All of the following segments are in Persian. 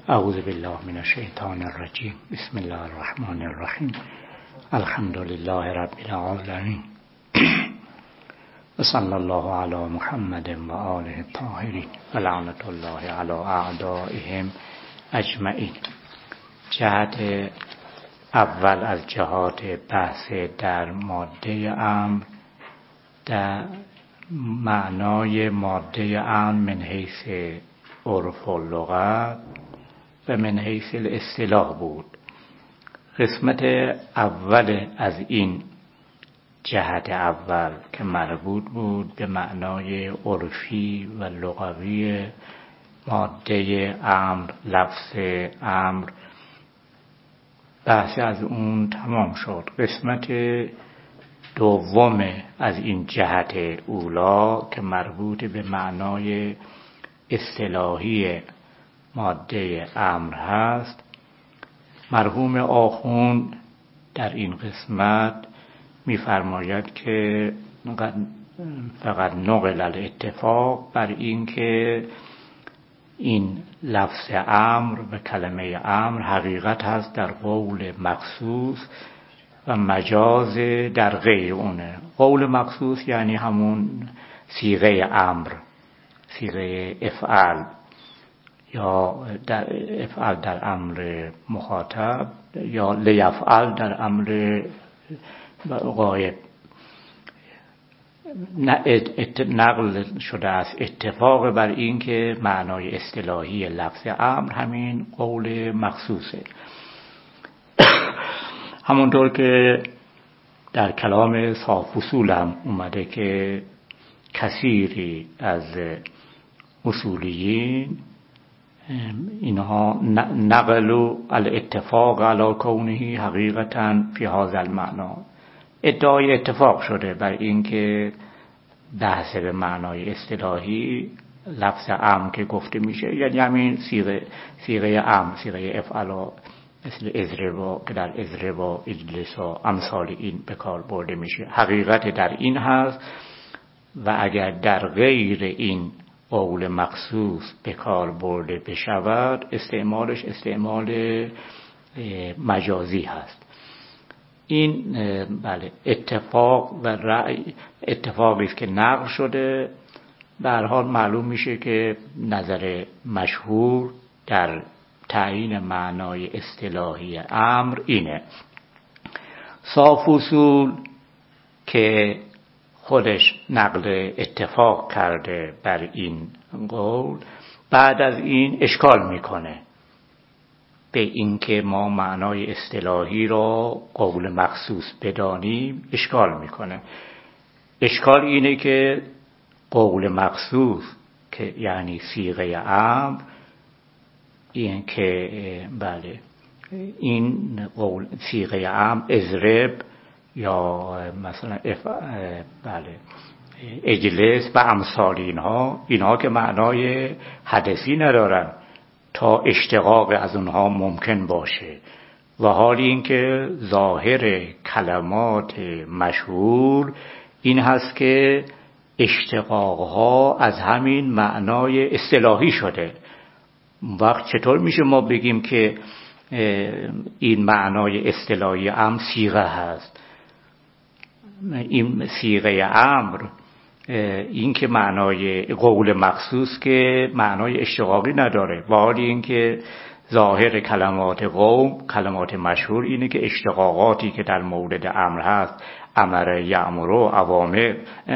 اعوذ بالله من الشیطان الرجیم. بسم الله الرحمن الرحیم. الحمد لله رب العالمین و صلی الله علی محمد و آله الطاهرین و لعنت الله علی اعدائهم اجمعین. جهت اول از جهات بحث در ماده امر، در معنای ماده امر من حیث عرف و لغت و من حیث الاصطلاح بود. قسمت اول از این جهت اول که مربوط بود به معنای عرفی و لغوی ماده امر، لفظ امر، بحث از اون تمام شد. قسمت دوم از این جهت اولا که مربوط به معنای اصطلاحی ماده امر هست، مرحوم آخوند در این قسمت می‌فرماید که فقط نقل الاتفاق بر این که این لفظ امر و کلمه امر حقیقت هست در قول مخصوص و مجاز در غیر اونه. قول مخصوص یعنی همون صیغه امر، صیغه افعال، یا در افعال در امر مخاطب، یا لیفعل در امر غایب. نقل شده است اتفاق بر این که معنای اصطلاحی لفظ امر همین قول مخصوصه. همونطور که در کلام صاف اصول هم اومده که کثیری از اصولیین اینها نقلوا الاتفاق علی کونه حقیقتا فی هذا المعنی، ادعای اتفاق شده بر این که بحث به معنای اصطلاحی لفظ امر که گفته میشه یعنی همین صیغه امر، صیغه افعال، مثل اضربا که در اضربا، اجلسا، امثال این به کار برده میشه، حقیقت در این هست. و اگر در غیر این قول مخصوص به کار برده بشود، استعمالش استعمال مجازی هست. این بله اتفاق و رأی، اتفاقی است که نقل شده. به هر حال معلوم میشه که نظر مشهور در تعیین معنای اصطلاحی امر اینه. صاف اصول که خودش نقل اتفاق کرده بر این قول، بعد از این اشکال میکنه به اینکه ما معنای اصطلاحی را قول مخصوص بدانیم. اشکال میکنه. اشکال اینه که قول مخصوص که یعنی صیغه امر، این که بله این قول صیغه امر اضرب یا مثلا بله اجلس و امثال اینها که معنای حدثی ندارن تا اشتقاق از اونها ممکن باشه، و حالی این که ظاهر کلمات مشهور این هست که اشتقاقها از همین معنای اصطلاحی شده. وقت چطور میشه ما بگیم که این معنای اصطلاحی امر صیغه هست؟ این صیغه امر، این که معنای قول مخصوص که معنای اشتقاقی نداره، و حالی این که ظاهر کلمات قوم، کلمات مشهور اینه که اشتقاقاتی که در مورد امر هست، امر، یأمر، اوامر،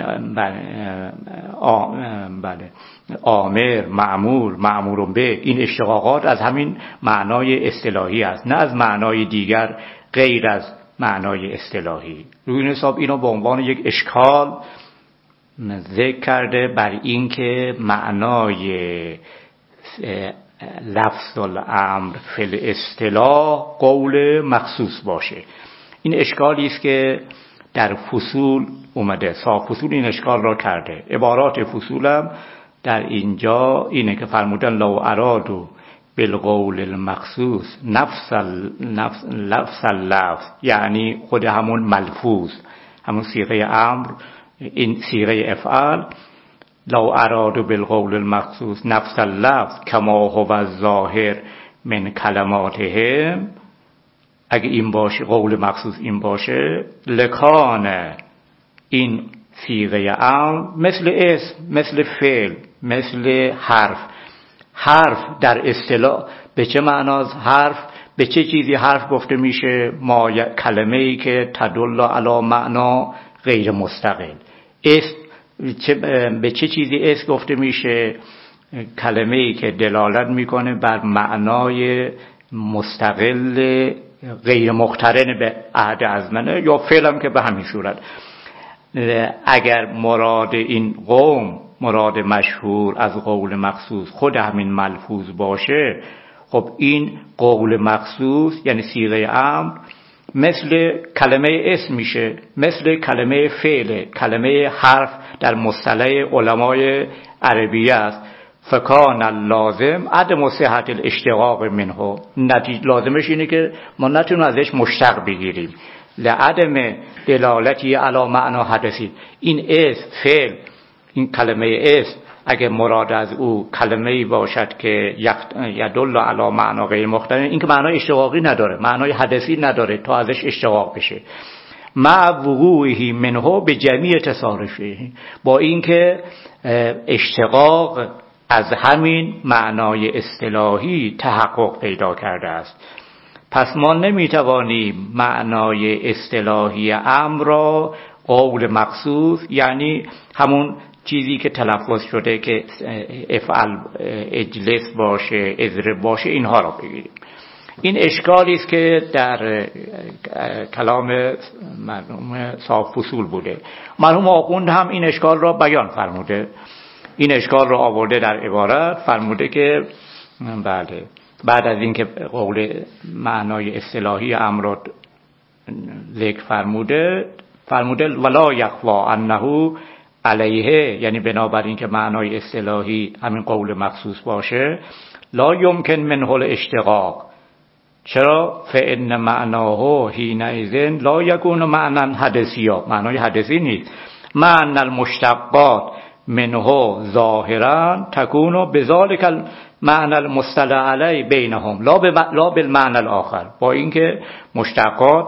بله آمر، مأمور، مأمور به، این اشتقاقات از همین معنای اصطلاحی است، نه از معنای دیگر غیر از معنای اصطلاحی. روی این حساب اینو به عنوان یک اشکال ذکر کرده بر این که معنای لفظ الامر فی الاصطلاح قول مخصوص باشه. این اشکالی است که در فصول اومده. صاف فصول این اشکال را کرده. عبارات فصول هم در اینجا اینه که فرمودن لو ارادو بالقول المخصوص نفس اللفظ، یعنی خود همون ملفوظ، همون صیغه امر، این صیغه افعال، لو ارادوا بالقول المخصوص نفس اللفظ کما هو الظاهر من کلماتهم، اگه این باشه قول مخصوص این باشه، لکان این صیغه امر مثل اسم، مثل فعل، مثل حرف در اصطلاح به چه معناست حرف؟ به چه چیزی حرف گفته میشه؟ کلمه‌ای که تدل علی معنا غیر مستقل. اسم به چه چیزی اسم گفته میشه؟ کلمه‌ای که دلالت میکنه بر معنای مستقل غیر مقترن به عهد ازمنه، یا فعلم که به همین صورت. اگر مراد این قوم، مراد مشهور از قول مخصوص خود همین ملفوظ باشه، خب این قول مخصوص یعنی صیغه امر مثل کلمه اسم میشه، مثل کلمه فعل، کلمه حرف در مصطلح علمای عربیه است. فکان اللازم عدم صحت الاشتقاق منه، لازمش اینه که ما نتونیم ازش مشتق بگیریم، لعدم دلالتی علی معنا حدثی. این اسم فعل، این کلمه اسم اگه مراد از او کلمه‌ای باشد که یدل علی معنا غیر مقترن، این که معنای اشتقاقی نداره، معنای حدثی نداره تا ازش اشتقاق بشه. مع وقوعه منه به جمیع تصارفه، با اینکه اشتقاق از همین معنای اصطلاحی تحقق پیدا کرده است. پس ما نمیتوانیم معنای اصطلاحی امر را قول مخصوص، یعنی همون چیزی که تلفظ شده که افعل، اجلس باشه، اضرب باشه، اینها را بگیریم. این اشکالی است که در کلام مرحوم صاحب فصول بوده. مرحوم آخوند هم این اشکال را بیان فرموده، این اشکال را آورده در عبارت، فرموده که بله بعد از اینکه قول معنای اصطلاحی امر را ذکر فرموده ولا یخفا انه علیه، یعنی بنابراین که معنای اصطلاحی همین قول مخصوص باشه، لا یمکن منه الاشتقاق. چرا؟ فإن معناه حینئذ لا یکون معنی حدثیا، معنای حدثی نیست. معنی المشتقات منه ظاهرا تکون بذلک المعنی المصطلح علی بینهم لا بالمعنی الاخر، با اینکه مشتقات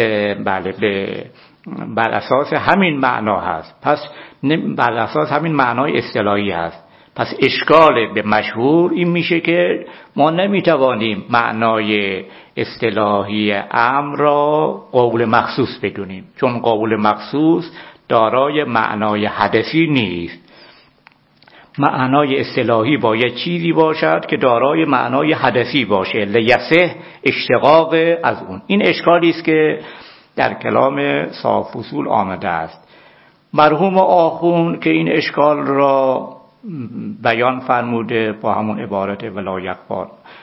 بر اساس همین معنا هست، پس بر اساس همین معنای اصطلاحی هست. پس اشکال به مشهور این میشه که ما نمیتوانیم معنای اصطلاحی امر را قول مخصوص بدونیم، چون قول مخصوص دارای معنای حدثی نیست. معنای اصطلاحی باید چیزی باشد که دارای معنای حدثی باشه، لیصح اشتقاق از اون. این اشکالی است که در کلام صاحب فصول آمده است. مرحوم آخوند که این اشکال را بیان فرموده با همون عبارت ولا یخفا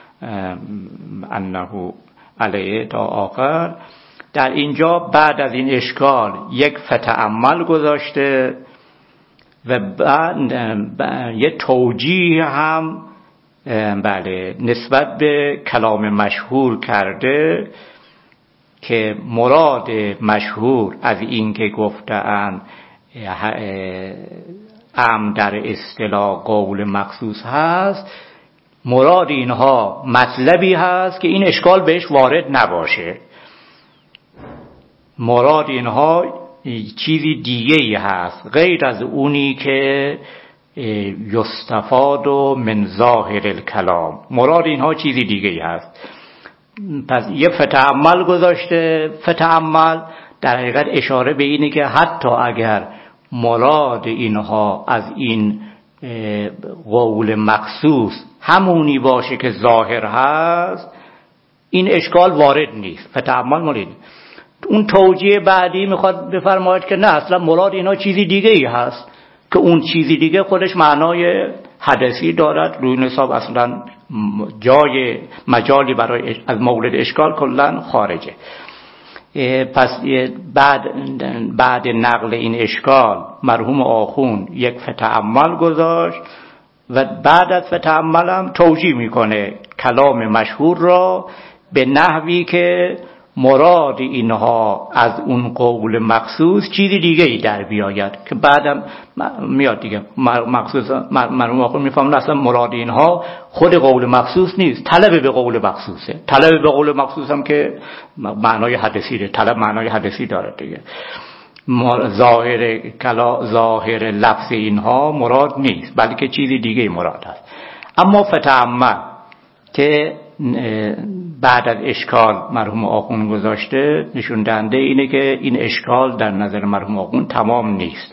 انه علیه تا آخر، در اینجا بعد از این اشکال یک فتأمل گذاشته و بعد یک توجیه هم نسبت به کلام مشهور کرده که مراد مشهور از این که گفتند امر در اصطلاح قول مخصوص هست، مراد اینها مطلبی هست که این اشکال بهش وارد نباشه. مراد اینها چیزی دیگه‌ای هست غیر از اونی که یستفاد من ظاهر الکلام. مراد اینها چیزی دیگه‌ای هست. پس یه فتأمل گذاشته. فتأمل در حقیقت اشاره به اینه که حتی اگر مراد اینها از این قول مخصوص همونی باشه که ظاهر هست، این اشکال وارد نیست. فتأمل مولید اون توجیه بعدی میخواد بفرماید که نه، اصلا مراد اینا چیزی دیگه ای هست که اون چیزی دیگه خودش معنای حدثی دارد، روی نصاب اصلا جای مجالی برای از مورد اشکال کلا خارجه. پس بعد نقل این اشکال مرحوم آخوند یک فتأمل گذاشت و بعد از فتأمل هم توجیه میکنه کلام مشهور را به نحوی که مراد اینها از اون قول مخصوص چیزی دیگه ای در بیاید که بعدم میاد دیگه. مخصوص مرحوم آخوند میفهمن اصلا مراد اینها خود قول مخصوص نیست، طلب به قول مخصوصه. طلب به قول مخصوص هم که معنای حدثی ده، طلب معنای حدثی داره دیگه. ظاهر لفظ اینها مراد نیست، بلکه چیزی دیگه مراد است. اما فتأمل که بعد از اشکال مرحوم آخوند گذاشته، نشون دهنده اینه که این اشکال در نظر مرحوم آخوند تمام نیست.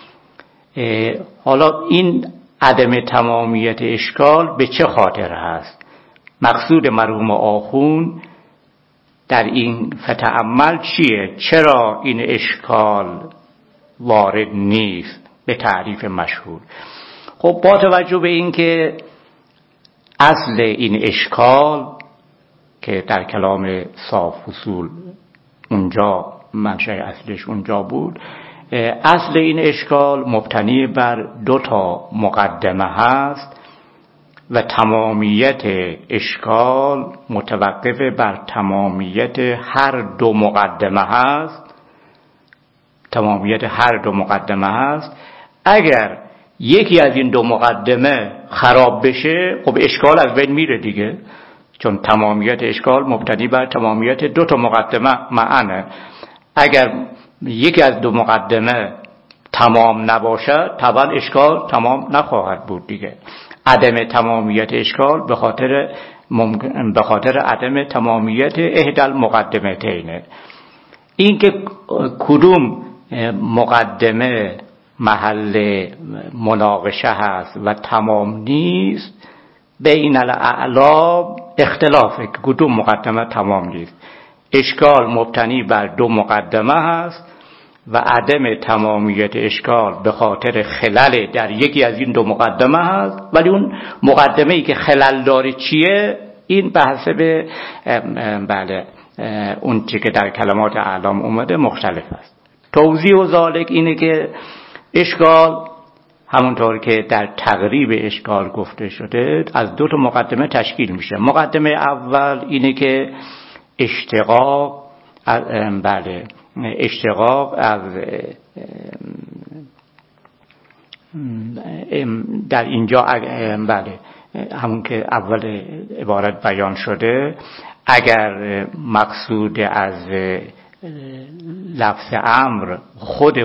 حالا این عدم تمامیت اشکال به چه خاطر هست؟ مقصود مرحوم آخوند در این فتأمل چیه؟ چرا این اشکال وارد نیست به تعریف مشهور؟ خب با توجه به این که اصل این اشکال که در کلام صاف اصول اونجا منشأ اصلش اونجا بود، اصل این اشکال مبتنی بر 2 مقدمه هست و تمامیت اشکال متوقف بر تمامیت هر 2 مقدمه هست. تمامیت هر 2 مقدمه هست. اگر یکی از این 2 مقدمه خراب بشه، خب اشکال از بین میره دیگه، چون تمامیت اشکال مبتنی بر تمامیت 2 مقدمه معنی. اگر یکی از 2 مقدمه تمام نباشد، طبعا اشکال تمام نخواهد بود دیگه. عدم تمامیت اشکال به خاطر عدم تمامیت احدی المقدمتین. این که کدوم مقدمه محل مناقشه هست و تمام نیست، بین الاعلام اختلافه که کدوم مقدمه تمام نیست. اشکال مبتنی بر 2 مقدمه هست و عدم تمامیت اشکال به خاطر خلل در یکی از این 2 مقدمه هست. ولی اون مقدمه‌ای که خلل داره چیه؟ این به حسب اون چی که در کلمات اعلام اومده مختلف است. توضیح و ذالک اینه که اشکال همونطور که در تقریب اشکال گفته شده از 2 مقدمه تشکیل میشه. مقدمه اول اینه که اشتقاق از در اینجا همون که اول عبارت بیان شده، اگر مقصود از لفظ امر خود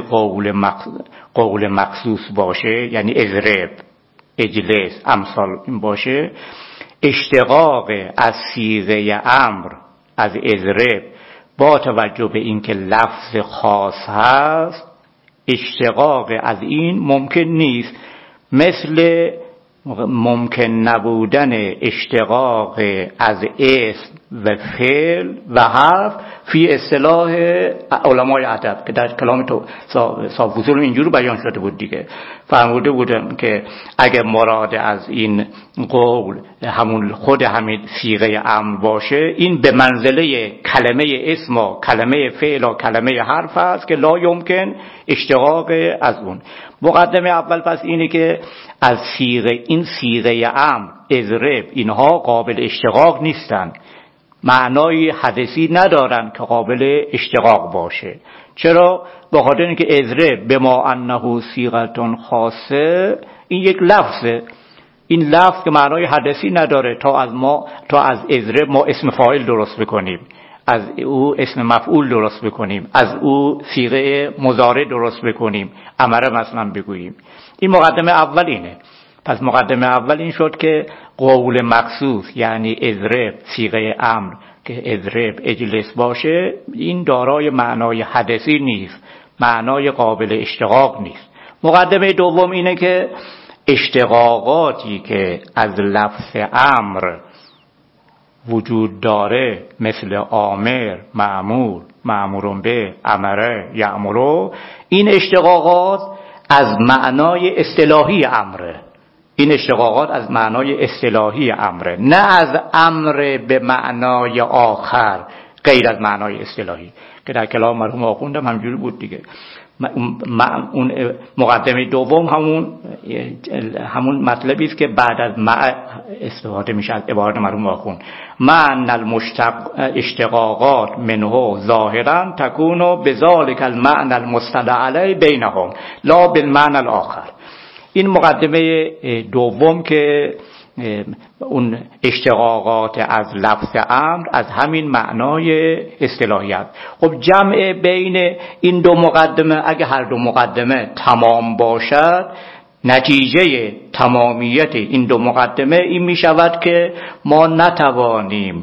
قول مخصوص باشه، یعنی اضرب، اجلس، امثال این باشه، اشتقاق از صیغه امر از اضرب با توجه به اینکه لفظ خاص هست، اشتقاق از این ممکن نیست، مثل ممکن نبودن اشتقاق از اسم و فعل و حرف فی اصطلاح علمای ادب که در کلام صاف اصول اینجوری بیان شده بود دیگه. فرموده بودم که اگر مراد از این قول خود همین صیغه امر باشه، این به منزله کلمه اسم و کلمه فعل و کلمه حرف است که لا یمکن اشتقاق از اون. مقدمه اول پس اینه که از این صیغه امر، اضرب، اینها قابل اشتقاق نیستن، معنای حدثی ندارن که قابل اشتقاق باشه. چرا؟ به خاطر اینکه اضرب بما انه صیغه خاصه، این یک لفظه. این لفظ که معنای حدثی نداره تا از اضرب ما اسم فاعل درست بکنیم، از او اسم مفعول درست بکنیم، از او صیغه مضارع درست بکنیم، امر مثلا بگوییم. این مقدمه اول اینه. پس مقدمه اول این شد که قول مخصوص یعنی اضرب، صیغه امر که اضرب، اجلس باشه، این دارای معنای حدثی نیست، معنای قابل اشتقاق نیست. مقدمه دوم اینه که اشتقاقاتی که از لفظ امر وجود داره، مثل آمر، مأمور، مأمورون به، امره، یأمرو، این اشتقاقات از معنای اصطلاحی امره. این اشتقاقات از معنای اصطلاحی امره، نه از امر به معنای آخر غیر از معنای اصطلاحی. که در کلام مرحوم آخوندم همجوری بود دیگه. اون مقدمه دوم همون مطلبی است که بعد از مع استفاده میشه از عبارت مرحوم آخوند. معنی اشتقاقات منه ظاهرا تکون بذالک المعنی المصطلح علیه بینهم لا بالمعنی الاخر. این مقدمه دوم که اون اشتقاقات از لفظ امر از همین معنای اصطلاحیت. خب جمع بین این دو مقدمه اگه هر دو مقدمه تمام باشد، نتیجه تمامیت این دو مقدمه این می شود که ما نتوانیم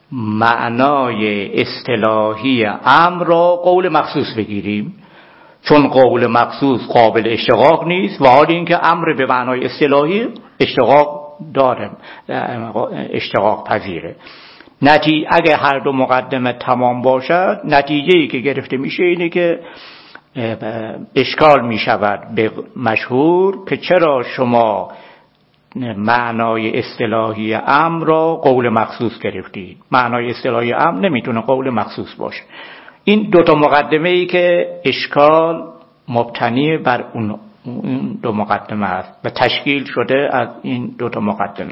معنای اصطلاحی امر را قول مخصوص بگیریم، چون قول مخصوص قابل اشتقاق نیست و حال اینکه امر به معنای اصطلاحی اشتقاق داره، اشتقاق پذیره. اگه هر دو مقدمه تمام باشد، نتیجه‌ای که گرفته میشه اینه که اشکال میشود به مشهور که چرا شما معنای اصطلاحی امر را قول مخصوص گرفتید. معنای اصطلاحی امر نمیتونه قول مخصوص باشه. این دوتا مقدمه ای که اشکال مبتنی بر اون دو مقدمه است و تشکیل شده از این دوتا مقدمه.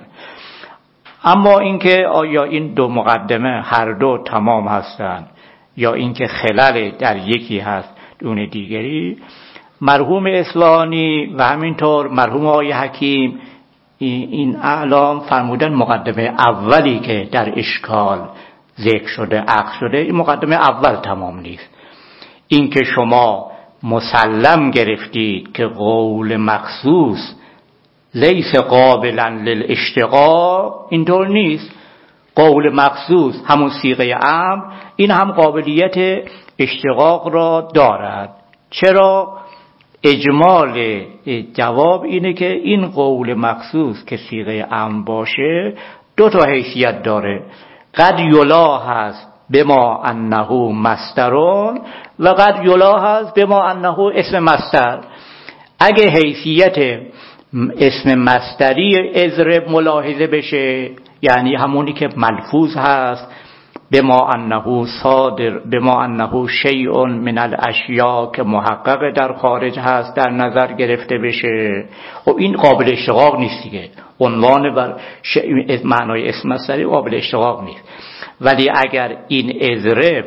اما اینکه آیا این دو مقدمه هر دو تمام هستند یا اینکه خلل در یکی هست دون دیگری، مرحوم اصفهانی و همینطور مرحوم آقای حکیم این اعلام فرمودن مقدمه اولی که در اشکال ذکر شده عقد شده، این مقدمه اول تمام نیست. این که شما مسلم گرفتید که قول مخصوص لیس قابلا للاشتقاق، اینطور نیست. قول مخصوص همون صیغه امر این هم قابلیت اشتقاق را دارد. چرا؟ اجمال جواب اینه که این قول مخصوص که صیغه امر باشه دو تا حیثیت داره. قد یلاحظ بما انه مصدرون و قد یلاحظ بما انه اسم مصدر. اگه حیثیت اسم مصدری اضرب ملاحظه بشه، یعنی همونی که ملفوظ هست، بما انه صادر، بما انه شیء من الاشیاء که محقق در خارج هست در نظر گرفته بشه، خب این قابل اشتقاق نیست دیگه. عنوان بر معنای اسم مصدری قابل اشتقاق نیست. ولی اگر این اضرب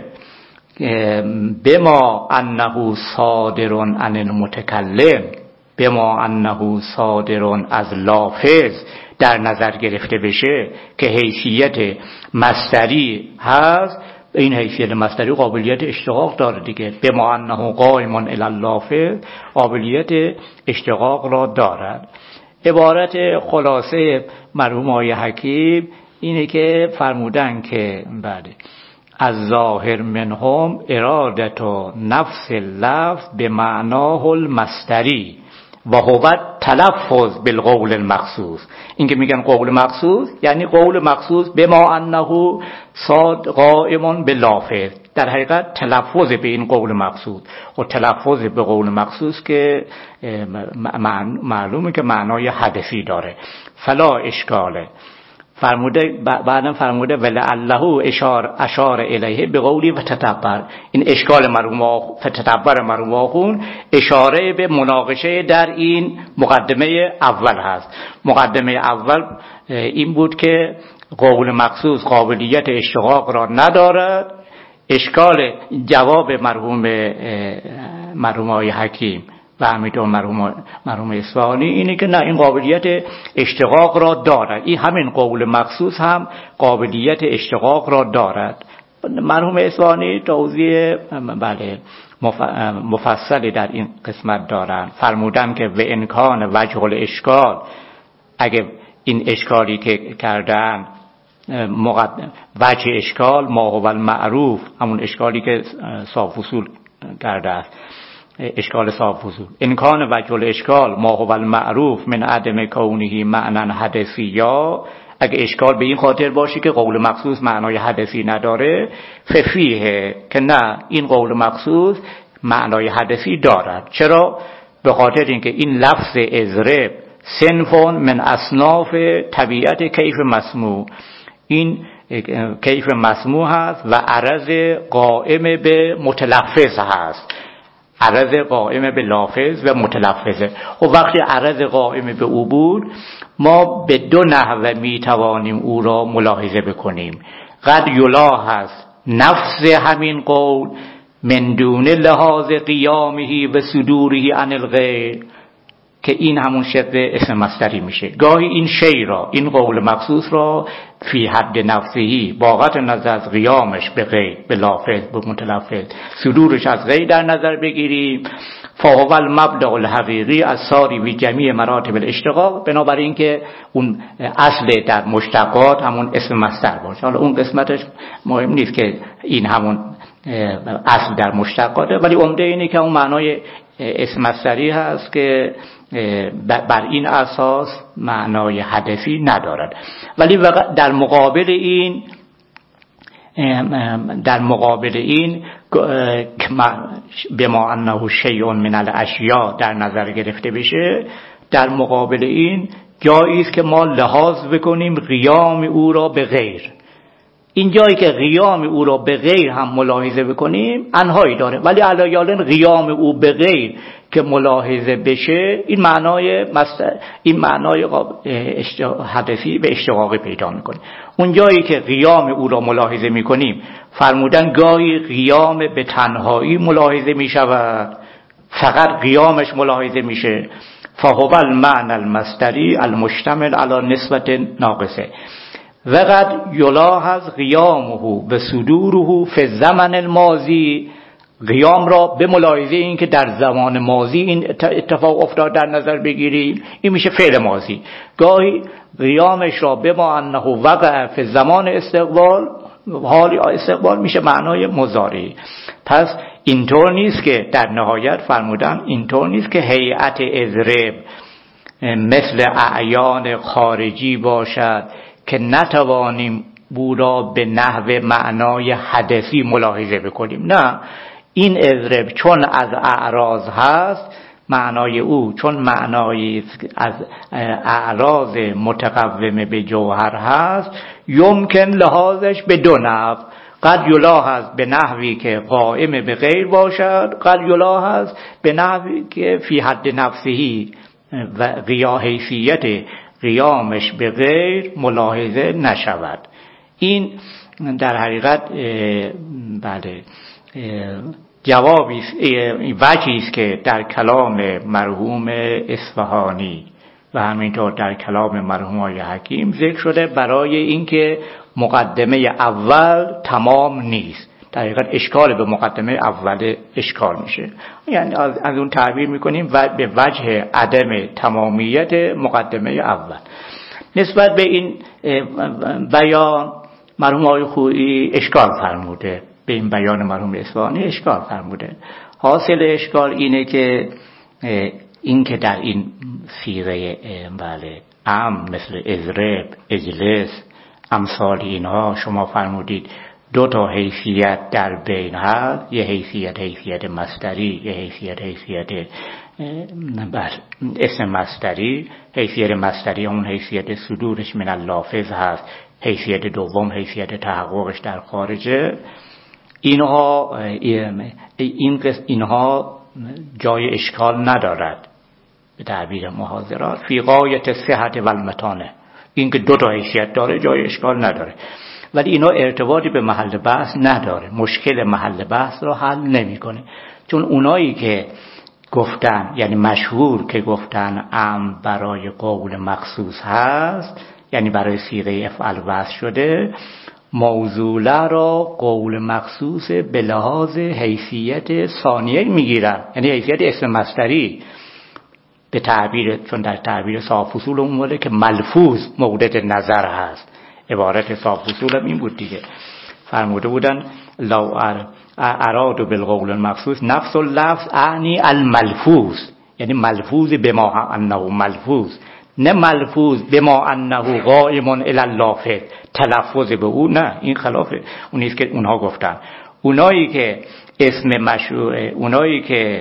بما انه صادر عن المتکلم، بما انه صادر از لافظ در نظر گرفته بشه که حیثیت مصدری هست، این حیثیت مصدری قابلیت اشتقاق داره دیگه. بما انه قائم الی اللافظ قابلیت اشتقاق را دارد. عبارت خلاصه مرحوم آقای حکیم اینه که فرمودن که بله از ظاهر منهم ارادت و نفس اللفظ به معناه المصدری و هو تلفظ بالقول المخصوص. این که میگن قول مخصوص یعنی قول مخصوص بما انه صاد قائم باللافظ، در حقیقت تلفظ به این قول مخصوص. و تلفظ به قول مخصوص که معلومه که معنای حدثی داره. فلا اشکاله. فرموده بعدم فرموده ولعله اشار الیه به قولی و تتبر. این اشکال مرحوم تتبر مرحوم آخوند اشاره به مناقشه در این مقدمه اول هست. مقدمه اول این بود که قول مخصوص قابلیت اشتقاق را ندارد. اشکال جواب مرحوم آقای حکیم و همینطور مرحوم اصفهانی اینه که نه، این قابلیت اشتقاق را دارد. این همین قول مخصوص هم قابلیت اشتقاق را دارد. مرحوم اصفهانی توضیح بله مفصلی در این قسمت دارند. فرمودن که و امکان وجه الاشکال، اگه این اشکالی که کردن وجه اشکال ما هو المعروف، همون اشکالی که صاف اصول کرده است، اشکال صاف وضو. امکان وجه الاشکال ما هو المعروف من عدم کونه معنی حدثی، یا اگه اشکال به این خاطر باشه که قول مخصوص معنای حدثی نداره، ففیه که نه، این قول مخصوص معنای حدثی دارد. چرا؟ به خاطر اینکه این لفظ اضرب صنف من اصناف طبیعت کیف مسموع، این کیف مسموع هست و عرض قائم به متلفظ هست. عرض قائم به لافظ و متلفظه. و وقتی عرض قائم به او بود، ما به دو نحوه می توانیم او را ملاحظه بکنیم. قد یلاحظ نفس همین قول من دون لحاظ قیامه و صدوره عن الغیر، که این همون شکل اسم مصدری میشه. گاهی این شی را، این قول مخصوص را فی حد نفسهی با قطع نظر از قیامش به غیر، به لافظ، به متلفظ، صدورش از غیر در نظر بگیریم. فهو المبدأ الحقیقی از ساری بی جمیع مراتب الاشتقاق، بنابراین که اون اصل در مشتقات همون اسم مصدر باشه. حالا اون قسمتش مهم نیست که این همون اصل در مشتقاته، ولی عمده اینه که اون معنای اسم مصدری هست که بر این اساس معنای حدثی ندارد. ولی در مقابل این بما انه شیء من الاشیاء در نظر گرفته بشه، در مقابل این جایی است که ما لحاظ بکنیم قیام او را به غیر. این جایی که قیام او را به غیر هم ملاحظه بکنیم انهایی داره، ولی علیاً قیام او به غیر که ملاحظه بشه این معنای حدثی به اشتقاقی پیدا میکنه. اون جایی که قیام او را ملاحظه میکنیم، فرمودن گاهی قیام به تنهایی ملاحظه میشود، فقط قیامش ملاحظه میشه. فهو المعنى المصدری المشتمل علی نسبت ناقصه وقد یلاحظ قیامه و صدوره فی الزمن الماضی. قیام را به ملاحظه این که در زمان ماضی این اتفاق افتاد در نظر بگیریم، این میشه فعل ماضی. گاهی قیامش را به ما انه وقع فی زمان استقبال، حال استقبال میشه معنای مضارع. پس اینطور نیست که در نهایت فرمودن اینطور نیست که هیئت اضرب مثل اعیان خارجی باشد که نتوانیم او را به نحو معنای حدثی ملاحظه بکنیم. نه، این اضرب چون از اعراض هست، معنای او چون معنای از اعراض متقوم به جوهر هست، یمکن لحاظش به دو نحو. قد یلاحظ به نحوی که قائم به غیر باشد، قد یلاحظ به نحوی که فی حد نفسهی و حیثیت قیامش به غیر ملاحظه نشود. این در حقیقت بله جوابی وجهی است که در کلام مرحوم اصفهانی و همینطور در کلام مرحوم آقای حکیم ذکر شده برای اینکه مقدمه اول تمام نیست. در حقیقت اشکال به مقدمه اول اشکال میشه، یعنی از اون تعبیر میکنیم و به وجه عدم تمامیت مقدمه اول. نسبت به این بیان مرحوم آقای خویی اشکال فرموده، به این بیان مرحوم اصفهانی اشکال فرموده. حاصل اشکال اینه که این که در این صیغه بله مثل اضرب، اجلس، امثال اینها شما فرمودید دو تا حیثیت در بین هست، یه حیثیت مصدری، یه حیثیت اسم مصدری. حیثیت مصدری همون حیثیت صدورش من اللافظ هست، حیثیت دوم حیثیت تحققش در خارجه. اینها جای اشکال ندارد به تعبیر محاضرات، فی غایت صحت و المتانه. این که دو تا حیثیت داره جای اشکال نداره، ولی اینا ارتباطی به محل بحث نداره، مشکل محل بحث رو حل نمیکنه. چون اونایی که گفتن، یعنی مشهور که گفتن برای قول مخصوص هست، یعنی برای صیغه افعل وضع شده، موصوله را قول مخصوص به لحاظ حیثیت ثانیه میگیرن، یعنی حیثیت اسم مصدری به تعبیر، چون در تعبیر صاحب فصول اون که ملفوظ مورد نظر هست. عبارت صاحب فصول هم این بود دیگه، فرموده بودن لو ارادو بالقول المخصوص نفس اللفظ اعنی الملفوظ، یعنی ملفوظ بما انه ملفوظ، نه ملفوظ بما انه قائم الی اللافظ، تلفظ به او نه. این خلاف اونیست که اونها گفتن. اونایی که اسم مشروع، اونایی که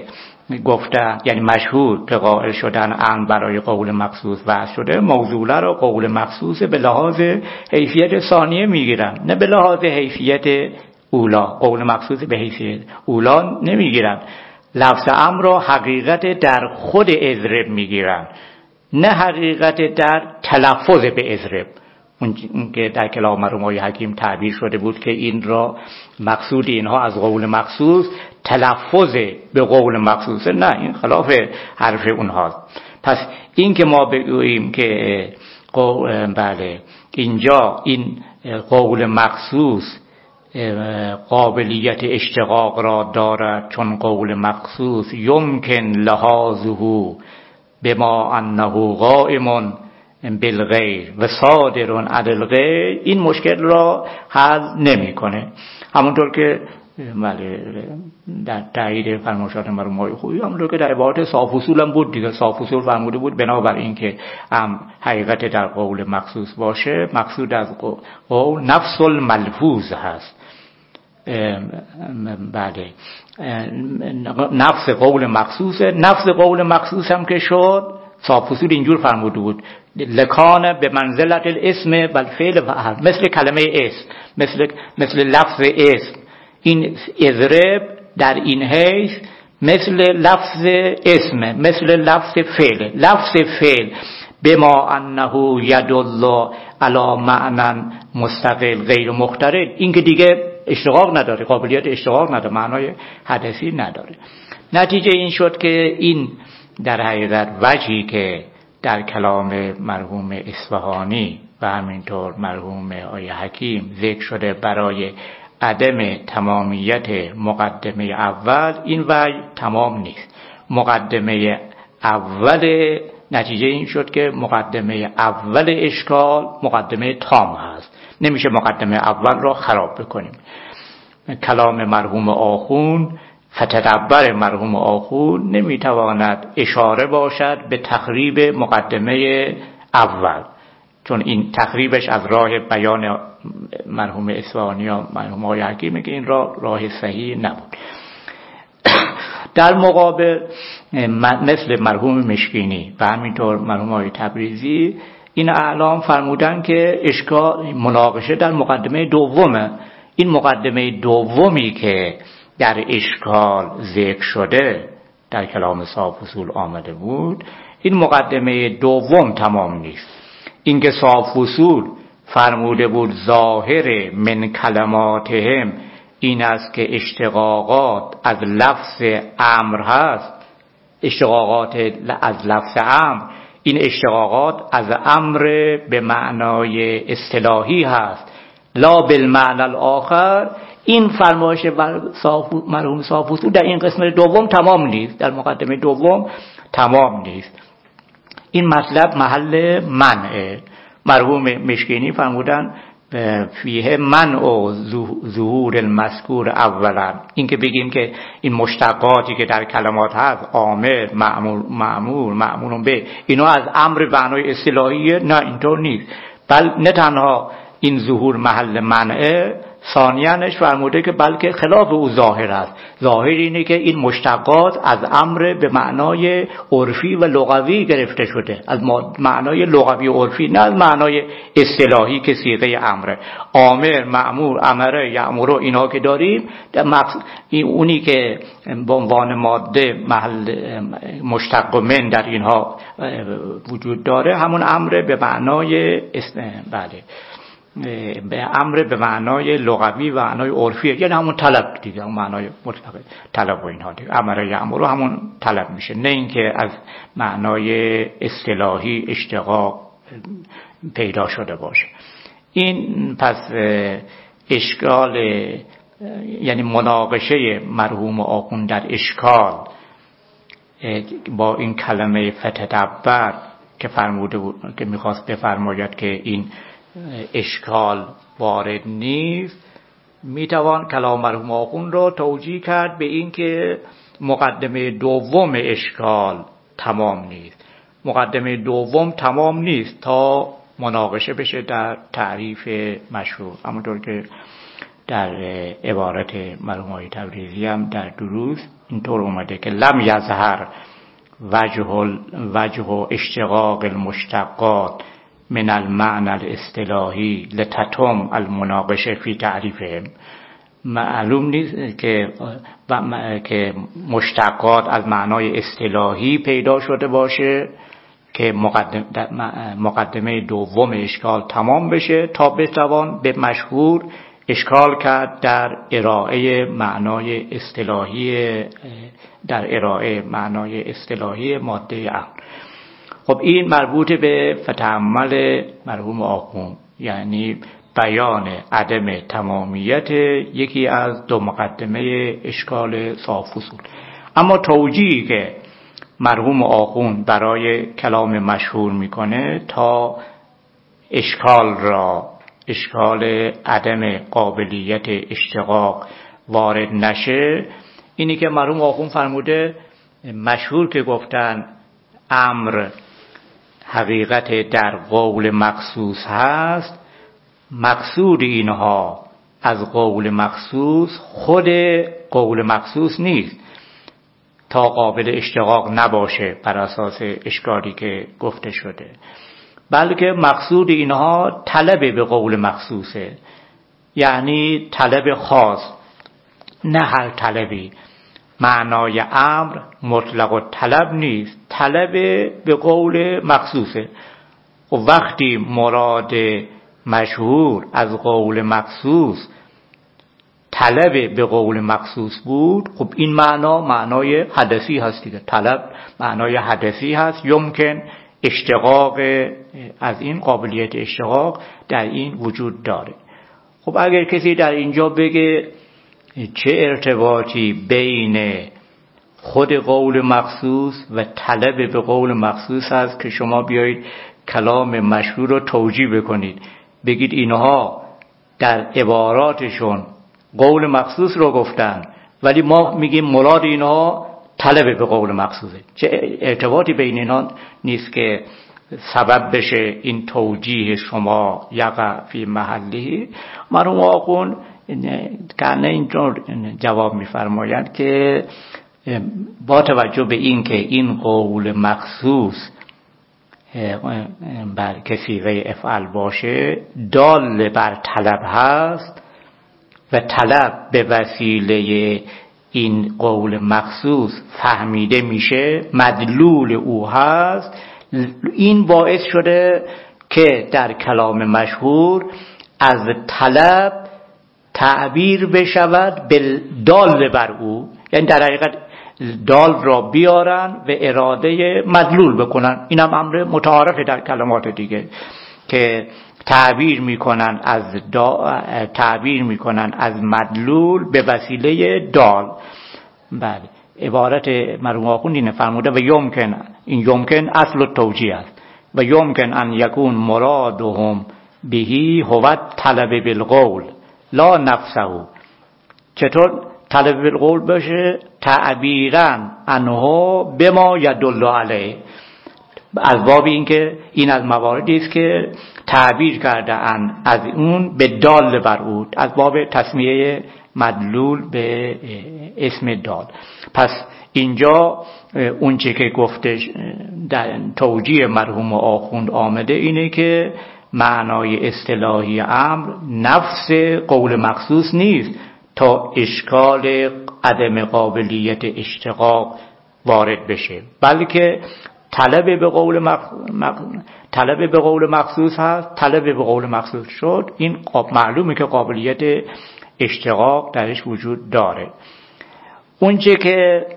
گفتن، یعنی مشهور که قائل شدن امر برای قول مخصوص وضع شده، موضوع را قول مخصوص به لحاظ حیثیت ثانیه میگیرن، نه به لحاظ حیثیت اولا. قول مخصوص به حیثیت اولا نمیگیرن. لفظ امر را حقیقت در خود اضرب میگیرن، نه حقیقت در تلفظ به اضرب. اون که در کلام مرحوم آقای حکیم تعبیر شده بود که این را مقصود اینها از قول مخصوص تلفظ به قول مخصوص، نه، این خلاف حرف اونهاست. پس این که ما بگوییم که بله اینجا این قول مخصوص قابلیت اشتقاق را دارد، چون قول مخصوص یمکن لحاظه بما انه قائم بالغیر و صادر عن الغیر، این مشکل را حل نمیکنه. همونطور که در تایید فرمایشات مرحوم آقای خویی، همونطور که در عبارت صاف اصول هم بود دیگه. صاف اصول فرموده بود بنابراین این که حقیقت در قول مخصوص باشه، مقصود از قول نفس الملفوظ هست. بله، نفس قول مخصوصه. نفس قول مخصوص هم که شد، صاف اصول اینجور فرموده بود لکان به منزلت الاسم و الفعل و حرف، مثل کلمه اسم، مثل لفظ اسم. این اضرب در این حیث مثل لفظ اسم، مثل لفظ فعل. لفظ فعل بما انه یدل علی معنی مستقل غیر مختلط، این که دیگه اشتقاق نداره، قابلیت اشتقاق نداره، معنای حدثی نداره. نتیجه این شد که این در حقیقت وجهی که در کلام مرحوم اصفهانی و همینطور مرحوم آقای حکیم ذکر شده برای عدم تمامیت مقدمه اول، این وجه تمام نیست. مقدمه اول، نتیجه این شد که مقدمه اول اشکال مقدمه تام هست، نمیشه مقدمه اول را خراب بکنیم. کلام مرحوم آخون، فتدبر مرحوم آخون نمیتواند اشاره باشد به تخریب مقدمه اول، چون این تخریبش از راه بیان مرحوم اصفهانی یا مرحوم آقای حکیمه که این راه صحیح نبود. در مقابل مثل مرحوم مشکینی و همینطور مرحوم آقای تبریزی، این اعلام فرمودن که اشکال مناقشه در مقدمه دومه. این مقدمه دومی که در اشکال ذکر شده در کلام صاف اصول آمده بود، این مقدمه دوم تمام نیست. این که صاف اصول فرموده بود ظاهر من کلماتهم این است که اشتقاقات از لفظ امر هست، اشتقاقات از لفظ امر، این اشتقاقات از امر به معنای اصطلاحی هست، لا بالمعنى الاخر. این فرمایش مرحوم صاف اصول در این قسمت دوم تمام نیست، در مقدمه دوم تمام نیست. این مطلب محل منعه. مرحوم مشکینی فرمودن فیه منع ظهور المذکور اولا، این که بگیم که این مشتقاتی که در کلمات هست، آمر، مأمور، مأمور به، اینا از امر به معنای اصطلاحیه، نه اینطور نیست. بل نه تنها این ظهور محل منعه، ثانیانش فرموده که بلکه خلاف او ظاهر است. ظاهر اینه که این مشتقات از امر به معنای عرفی و لغوی گرفته شده، از معنای لغوی و عرفی، نه از معنای اصطلاحی که صیغه امره. آمر، مأمور، امره، یأمر، اینا که داریم، اونی که به عنوان ماده محل مشتق من در اینها وجود داره، همون امر به معنای بله، به امر به معنای لغوی و معنای عرفی، یعنی همون طلب دیگه، همون معنای مطلق طلب و اینها دیگه. امر یأمر همون طلب میشه، نه اینکه از معنای اصطلاحی اشتقاق پیدا شده باشه. این پس اشکال، یعنی مناقشه مرحوم آخوند در اشکال با این کلمه فتدبر که فرموده بود که میخواست بفرماید که این اشکال وارد نیست، میتوان کلام مرحوم آخوند را توجیه کرد به این که مقدمه دوم اشکال تمام نیست. مقدمه دوم تمام نیست تا مناقشه بشه در تعریف مشهور. همونطور که در عبارت مرحوم آقای تبریزی هم در دروس اینطور اومده که لم یظهر وجه اشتقاق المشتقات من المعنى الاصطلاحی لتتم المناقشه فی تعریفهم. معلوم نیست که مشتقات از معنای اصطلاحی پیدا شده باشه که مقدمه دوم اشکال تمام بشه تا بتوان به مشهور اشکال کرد در ارائه معنای اصطلاحی ماده امر. خب این مربوط به فتحمل مرحوم آخوند، یعنی بیان عدم تمامیت یکی از دو مقدمه اشکال صاف اصول. اما توجیهی که مرحوم آخوند برای کلام مشهور میکنه تا اشکال عدم قابلیت اشتقاق وارد نشه، اینی که مرحوم آخوند فرموده مشهور که گفتن امر حقیقت در قول مخصوص هست، مقصود اینها از قول مخصوص خود قول مخصوص نیست تا قابل اشتقاق نباشه بر اساس اشکالی که گفته شده، بلکه مقصود اینها طلب به قول مخصوصه، یعنی طلب خاص، نه هر طلبی. معنای امر مطلق و طلب نیست، طلب به قول مخصوصه. و وقتی مراد مشهور از قول مخصوص طلب به قول مخصوص بود، خب این معنای حدثی هست دیگه. طلب معنای حدثی هست، یمکن اشتقاق از این، قابلیت اشتقاق در این وجود داره. خب اگر کسی در اینجا بگه چه ارتباطی بین خود قول مخصوص و طلب به قول مخصوص هست که شما بیایید کلام مشهور رو توجیه بکنید، بگید اینها در عباراتشون قول مخصوص رو گفتن ولی ما میگیم مراد اینها طلب به قول مخصوصه، چه ارتباطی بین اینا نیست که سبب بشه این توجیه شما یقع فی محلی. مرحوم آخوند کنه اینطور جواب میفرمایند که با توجه به این که این قول مخصوص بر که صیغه افعل باشه دال بر طلب هست و طلب به وسیله این قول مخصوص فهمیده میشه، مدلول او هست، این باعث شده که در کلام مشهور از طلب تعبیر بشود به دال بر او، یعنی در حقیقت دال را بیارن و اراده مدلول بکنن. این هم امر متعارفه در کلمات دیگه که تعبیر میکنن از مدلول به وسیله دال. بله، عبارت مرحوم آخوند اینه فرموده و یمکن اصل التوجیه است و یمکن ان یکون مرادهم بهی هو طلب بالقول لا نفسه. چطور طلب بالقول باشه؟ تعبیرا عنه بما یدل علیه، از باب این که این از مواردی است که تعبیر کرده ان از اون به دال بر او، از باب تسمیه مدلول به اسم دال. پس اینجا اون چه که گفتش در توجیه مرحوم آخوند آمده اینه که معنای اصطلاحی امر نفس قول مخصوص نیست تا اشکال عدم قابلیت اشتقاق وارد بشه، بلکه طلب به قول مخصوص هست. طلب به قول مخصوص شد، این معلومه که قابلیت اشتقاق درش وجود داره. اونچه که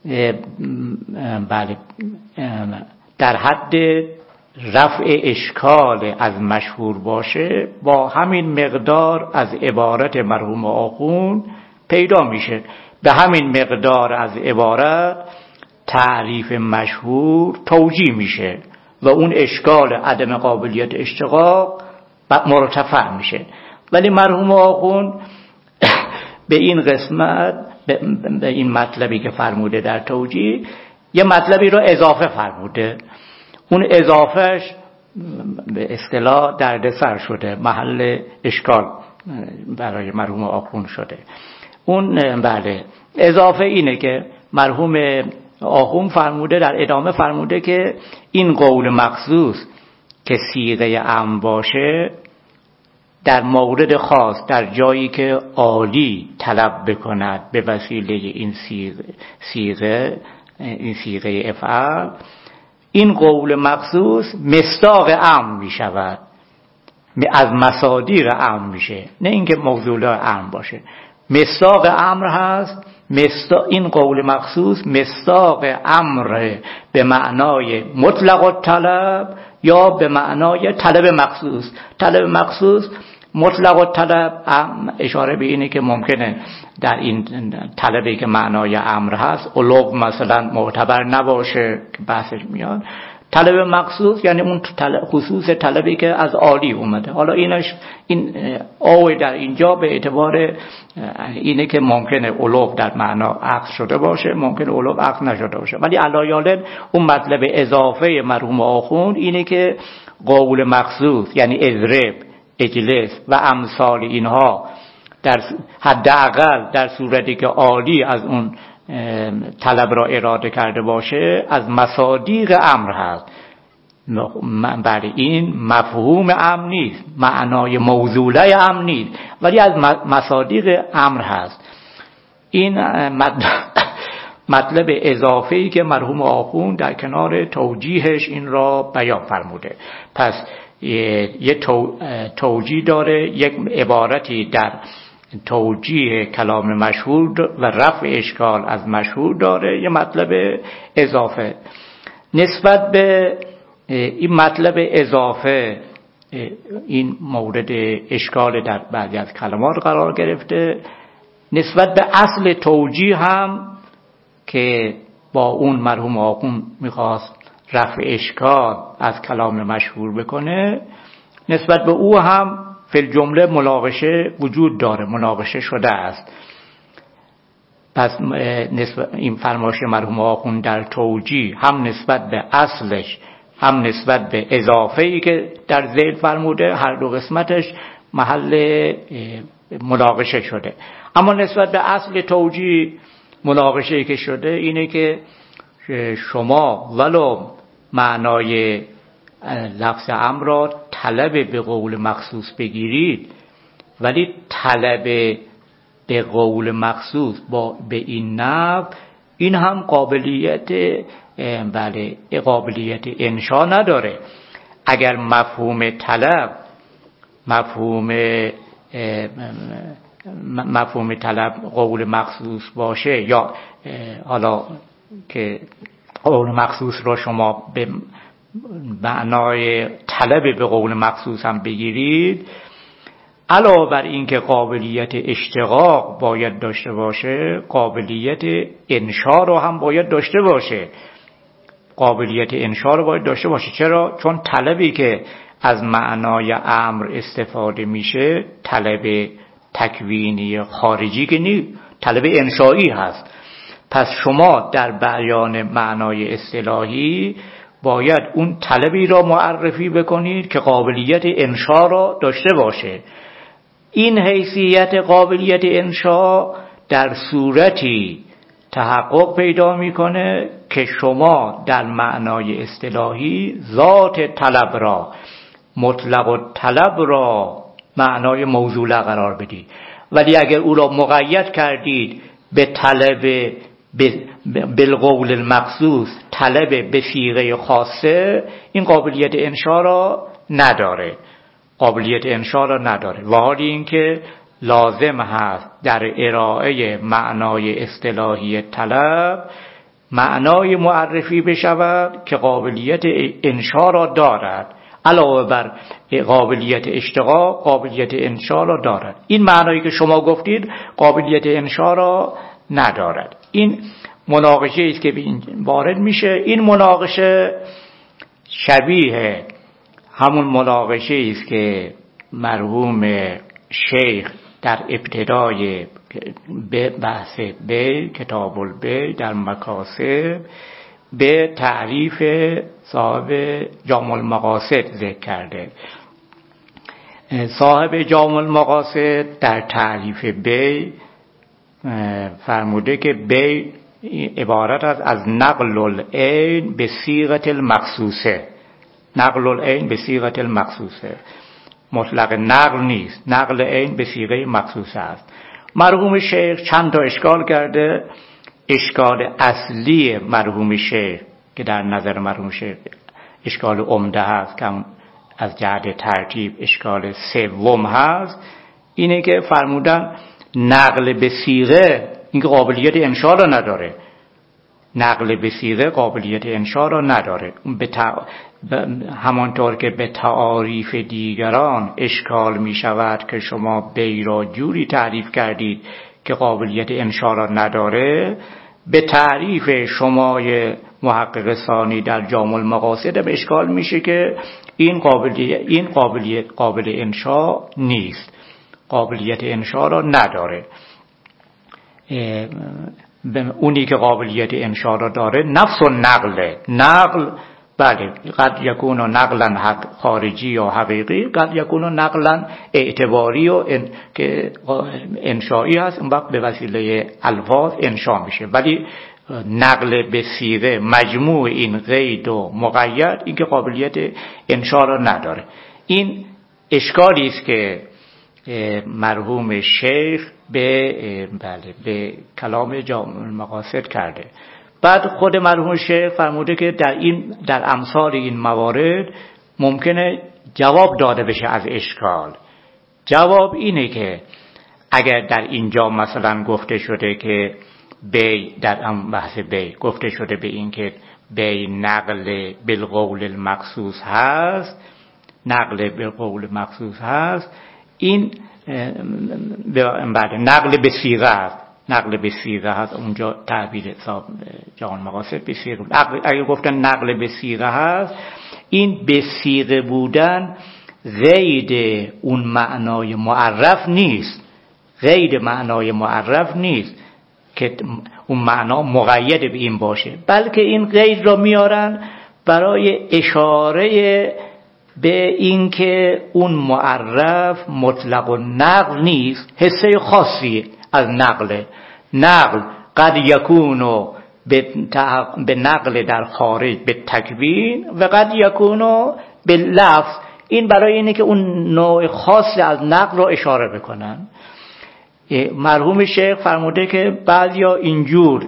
بله در حد رفع اشکال از مشهور باشه، با همین مقدار از عبارت مرحوم آخوند پیدا میشه. به همین مقدار از عبارت تعریف مشهور توجیه میشه و اون اشکال عدم قابلیت اشتقاق مرتفع میشه. ولی مرحوم آخوند به این قسمت، به این مطلبی که فرموده در توجیه، یه مطلبی رو اضافه فرموده. اون اضافهش به اصطلاح دردسر شده، محل اشکال برای مرحوم آخوند شده. اون بله اضافه اینه که مرحوم آخوند فرموده، در ادامه فرموده که این قول مخصوص که صیغه عام باشه در مورد خاص در جایی که عالی طلب بکند به وسیله این صیغه افعال، این قول مخصوص مصداق عام می شود، از مصادیق عام میشه، نه اینکه موضوع عام باشه. مصداق امر هست، این قول مخصوص مصداق امر به معنای مطلق الطلب یا به معنای طلب مخصوص. طلب مخصوص مطلق الطلب اشاره به اینه که ممکنه در این طلبی که معنای امر هست علوق مثلا معتبر نباشه که بحثش میاد. طلب مخصوص یعنی اون خصوص طلبی که از عالی اومده. حالا این آوی در اینجا به اعتبار اینه که ممکنه علوق در معنا عکس شده باشه، ممکنه علوق عکس نشده باشه، ولی علایالن اون مطلب اضافه مرحوم آخوند اینه که قول مخصوص یعنی اضرب، اجلس و امثال اینها در حداقل در صورتی که عالی از اون طلب را اراده کرده باشه از مصادیق امر هست. برای این مفهوم امر نیست، معنای موزوله امر نیست، ولی از مصادیق امر هست. این مطلب اضافه‌ای که مرحوم آخوند در کنار توجیهش این را بیان فرموده. پس یه توجیه داره، یک عبارتی در توجیه کلام مشهور و رفع اشکال از مشهور داره، یه مطلب اضافه. نسبت به این مطلب اضافه این مورد اشکال در بعضی از کلمات قرار گرفته. نسبت به اصل توجیه هم که با اون مرحوم آخوند میخواست رفع اشکال از کلام مشهور بکنه، نسبت به او هم فی الجمله مناقشه وجود داره، مناقشه شده است. پس این فرمایش مرحوم آخوند در توجیه هم نسبت به اصلش هم نسبت به اضافه‌ای که در ذیل فرموده، هر دو قسمتش محل مناقشه شده. اما نسبت به اصل توجیه مناقشه‌ای که شده اینه که شما ولو معنای لفظ امر را طلب به قول مخصوص بگیرید، ولی طلب به قول مخصوص به این نحو این هم قابلیت انشا نداره. اگر مفهوم طلب مفهوم طلب قول مخصوص باشه، یا حالا که قول مخصوص را شما به معنای طلب به قول مخصوص هم بگیرید، علاوه بر این که قابلیت اشتقاق باید داشته باشه، قابلیت انشا رو هم باید داشته باشه. قابلیت انشا رو باید داشته باشه. چرا؟ چون طلبی که از معنای امر استفاده میشه طلب تکوینی خارجی که نیست، طلب انشایی هست. پس شما در بیان معنای اصطلاحی باید اون طلبی را معرفی بکنید که قابلیت انشا را داشته باشه. این حیثیت قابلیت انشا در صورتی تحقق پیدا میکنه که شما در معنای اصطلاحی ذات طلب را، مطلق الطلب را معنای موزوله قرار بدید. ولی اگر او را مقید کردید به طلب بالقول المخصوص، طلب به صیغه خاصه، این قابلیت انشا را نداره، قابلیت انشا را نداره. و حالی اینکه لازم هست در ارائه معنای اصطلاحی طلب معنای معرفی بشود که قابلیت انشا را دارد، علاوه بر قابلیت اشتقاق قابلیت انشا را دارد. این معنایی که شما گفتید قابلیت انشا را ندارد. این مناقشه است که وارد میشه. این مناقشه شبیه همون مناقشه است که مرحوم شیخ در ابتدای بحث بی کتاب البی در مکاسب به تعریف صاحب جامع المقاصد ذکر کرده. صاحب جامع المقاصد در تعریف بی فرموده که بی عبارت است از نقل العین به صیغه المخصوصه. نقل العین به صیغه المخصوصه، مطلق نقل نیست، نقل عین به صیغه مخصوصه است. مرحوم شیخ چند تا اشکال کرده. اشکال اصلی مرحوم شیخ که در نظر مرحوم شیخ اشکال عمده هست که از جهت ترتیب اشکال سوم هست، اینه که فرمودن نقل به صیغه این قابلیت انشاء را نداره. نقل به صیغه قابلیت انشاء را نداره. همانطور که به تعاریف دیگران اشکال می شود که شما بی را جوری تعریف کردید که قابلیت انشاء را نداره، به تعریف شمای محقق ثانی در جامع المقاصد به اشکال میشه که این قابلیت قابل انشاء نیست، قابلیت انشاء را نداره. اونی که قابلیت انشاء را داره نفس و نقله. نقل بله قد یکون نقلا خارجی یا حقیقی، قد یکون نقلا اعتباری و که انشایی هست، اون وقت به وسیله الفاظ انشا میشه. ولی نقل به صیغه مجموع این قید و مقید این که قابلیت انشا را نداره. این اشکالی است که مرحوم شیخ به کلام جامع المقاصد کرده. بعد خود مرحوم شیخ فرموده که در امثال این موارد ممکنه جواب داده بشه از اشکال. جواب اینه که اگر در اینجا مثلا گفته شده که بی در بحث بی گفته شده به این که بی نقل بالقول المخصوص هست، نقل بالقول مخصوص هست، این بعد نقل به صیغه است، نقل به صیغه هست. اونجا تعبیر جامع المقاصد به صیغه. اگر گفتن نقل به صیغه هست، این به صیغه بودن غیر اون معنای معرف نیست، غیر معنای معرف نیست که اون معنا مقید به این باشه، بلکه این غیر را میارن برای اشاره به این که اون معرف مطلق و نقل نیست، حصه خاصی از نقل. نقل قد یکونو به نقل در خارج به تکوین و قد یکونو به لفظ. این برای اینه که اون نوع خاص از نقل رو اشاره بکنن. مرحوم شیخ فرموده که بعضیا اینجور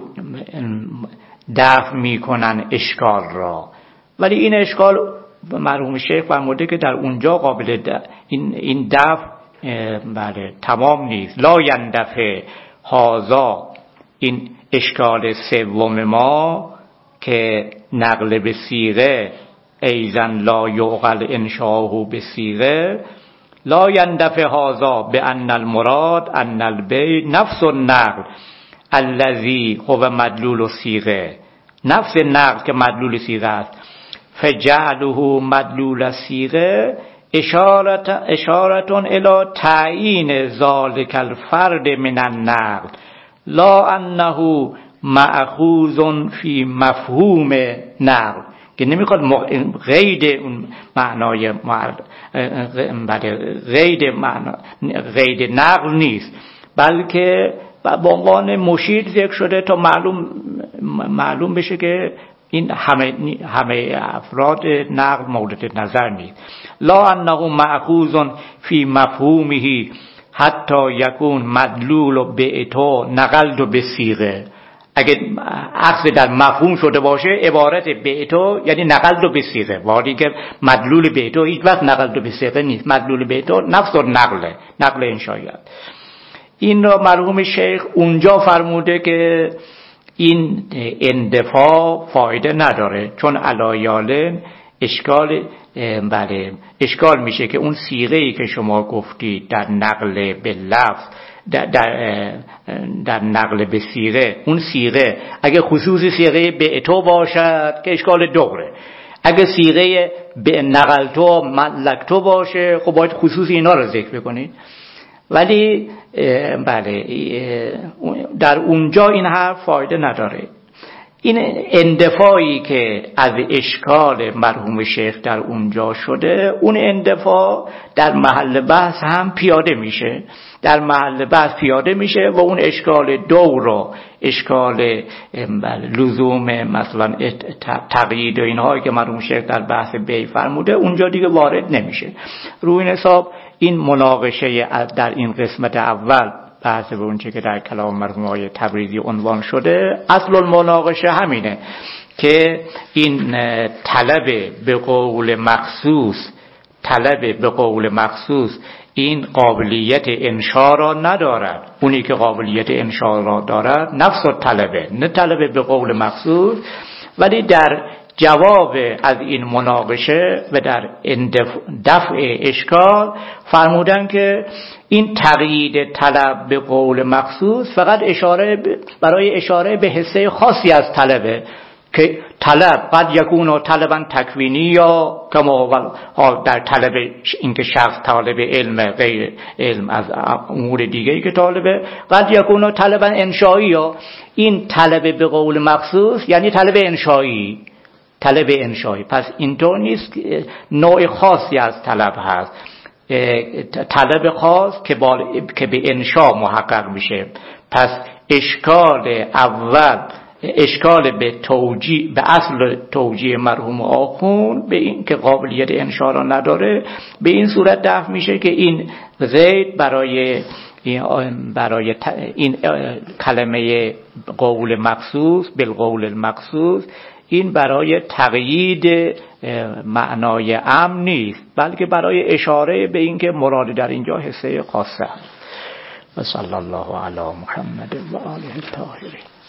دفع میکنن اشکال را، ولی این اشکال مرحوم شیخ فرموده که در اونجا قابل این دفع بله تمام نیست. لا یندفع هذا، این اشکال سوم ما که نقل به صیغه ایزن لا یعقل انشاءه به صیغه، لا یندفع هذا بان المراد ان البی نفس النقل الذي هو مدلول الصیغه، نفس نقل که مدلول صیغه است. فجعله مدلول الصیغه اشارة الى تعیین ذلك الفرد من النقل لا انه مأخوذ فی مفهوم نقل، که نمیخواد غیر اون معنای غیر نقل نیست، بلکه به عنوان مشیر ذکر شده تا معلوم بشه که این همه افراد نقل مورد نظر نیست. لا انه مأخوذ فی مفهومه حتی یکون مدلول بعتو نقلت به صیغه. اگه اخذ در مفهوم شده باشه عبارت بعتو یعنی نقلت به صیغه، ولی که مدلول بعتو هیچ وقت نقلت به صیغه نیست. مدلول بعتو نفس نقله، نقل انشائیات. این را مرحوم شیخ اونجا فرموده که این اندفاع فایده نداره، چون علایال اشکال میشه که اون صیغه‌ای که شما گفتید در نقل به لفظ در نقل به صیغه، اون صیغه اگه خصوصی صیغه به تو باشد که اشکال دوره، اگه صیغه به نقل تو ملک تو باشه خب باید خصوصی اینا رو ذکر بکنید. ولی در اونجا این حرف فایده نداره. این اندفاعی که از اشکال مرحوم شیخ در اونجا شده، اون اندفاع در محل بحث هم پیاده میشه، در محل بحث پیاده میشه و اون اشکال رو، اشکال لزوم مثلا تقیید و اینهایی که مرحوم شیخ در بحث بی فرموده اونجا دیگه وارد نمیشه. روی این حساب این مناقشه در این قسمت اول بحث به اونچه که در کلام مرحوم آقای تبریزی عنوان شده، اصل المناقشه همینه که این طلب به قول مخصوص این قابلیت انشا را ندارد. اونی که قابلیت انشا را دارد نفس الطلبه، نه طلب به قول مخصوص. ولی در جواب از این مناقشه و در دفع اشکال فرمودن که این تقیید طلب به قول مخصوص فقط برای اشاره به حصه خاصی از طلبه، که طلب قد یکون طلبا تکوینی یا کما در طلب اینکه شخص طالب علم غیر علم از امور دیگه‌ای که طالبه، قد یکون طلبا انشایی، یا این طلب به قول مخصوص یعنی طلب انشایی. پس اینطور نیست، نوع خاصی از طلب هست، طلب خاص که به انشا محقق میشه. پس اشکال اول، اشکال به اصل توجیه مرحوم آخوند به این که قابلیت انشا را نداره، به این صورت دفع میشه که این زید برای این کلمه قول مخصوص، بالقول المخصوص، این برای تقیید معنای عام نیست، بلکه برای اشاره به این که مراد در اینجا حصه خاصه است. و صلی الله علی محمد و آله الطاهرین.